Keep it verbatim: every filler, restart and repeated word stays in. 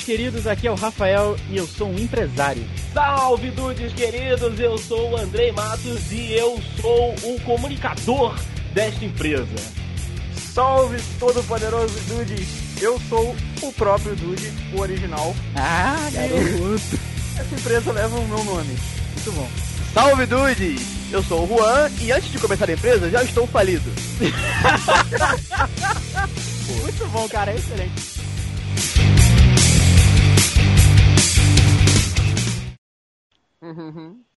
queridos, aqui é o Rafael e eu sou um empresário. Salve, dudes queridos, eu sou o Andrei Matos e eu sou o comunicador desta empresa. Salve, todo poderoso dudes, eu sou o próprio Dude, o original. Ah, garoto. Essa empresa leva o meu nome. Muito bom. Salve, dudes, eu sou o Juan e antes de começar a empresa já estou falido. Muito bom, cara, é excelente. Uhum.